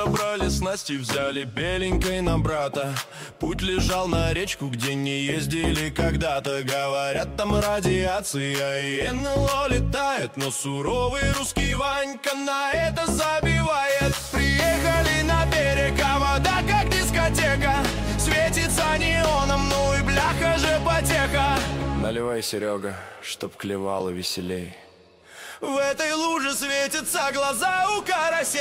собрали снасти, взяли беленькой на брата. Путь лежал на речку, где не ездили когда-то. Говорят, там радиация и НЛО летает, но суровый русский Ванька на это забивает. Приехали на берег, а вода как дискотека, светится неоном, ну и бляха же потеха. Наливай, Серега, чтоб клевало веселей. В этой луже светятся глаза у карасей.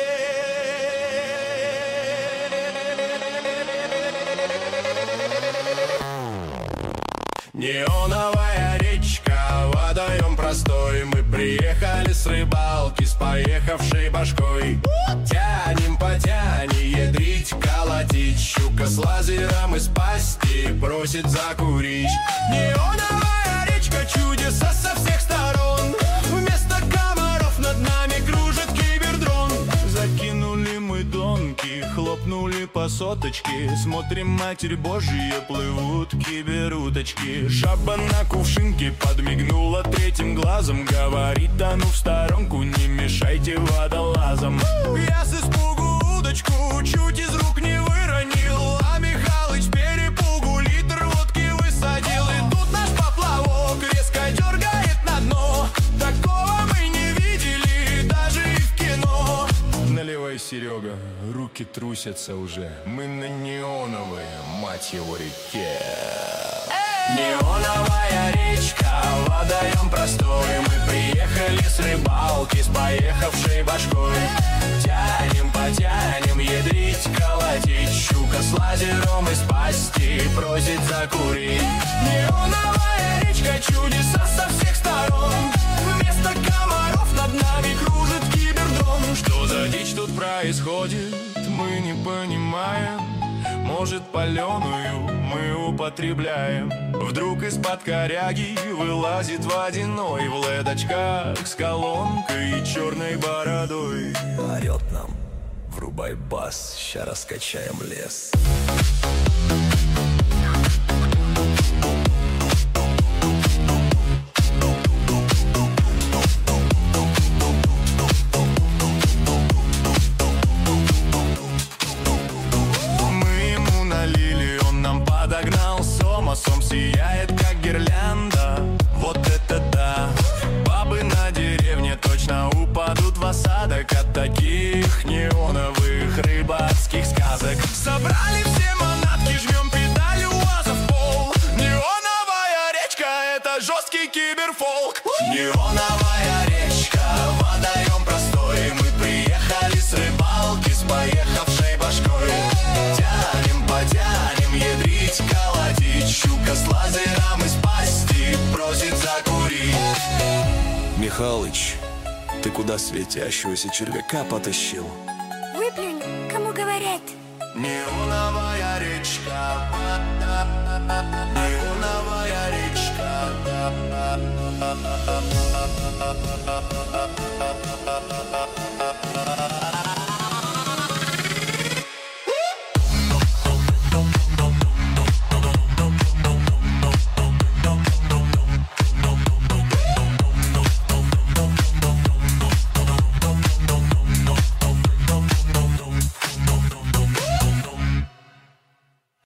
Неоновая речка, водоем простой. Мы приехали с рыбалки с поехавшей башкой. Тянем, потянем, ядрить, колотить. Щука с лазером из пасти просит закурить. Неоновая речка, чудеса со всех сторон. Вместо комаров над нами кружит кибердрон. Закинули мы донки, хлопнули по соточке. Смотрим, Матерь Божья, плывут киберуточки. Жаба на кувшинке подмигнула третьим глазом. Говорит, а ну в сторонку, не мешайте водолазам. Я с испугу удочку чуть из рук не выронил, а Михалыч перепугу литр водки высадил. И тут наш поплавок резко дергает на дно. Такого мы не видели даже и в кино. Наливай, Серега, руки трусятся уже. Мы на неоновой, мать его, реке. Неоновая речка, водоем простой. Мы приехали с рыбалки с поехавшей башкой. Тянем, потянем, ядрить, колотить. Щука с лазером из пасти просит закурить. Неоновая речка, чудеса со всех сторон. Вместо комаров над нами кружит кибердрон. Что за дичь тут происходит, мы не понимаем. Может, паленую мы употребляем. Вдруг из-под коряги вылазит водяной в лед-очках с колонкой и черной бородой. Орет нам: врубай бас, ща раскачаем лес. Сом сияет, как гирлянда. Вот это да! Бабы на деревне точно упадут в осадок от таких неоновых рыбацких сказок. Собрали все манатки, жмем педаль УАЗа в пол. Неоновая речка — это жесткий киберфолк. Неоновая речка, водоем простой. Мы приехали с рыбалки с поехавшей башкой. Тянем, потянем, ядрить, колотить. Щука с лазером из пасти просит закурить. Михалыч, ты куда светящегося червяка потащил? Выплюнь, кому говорят. Неоновая речка, неоновая речка.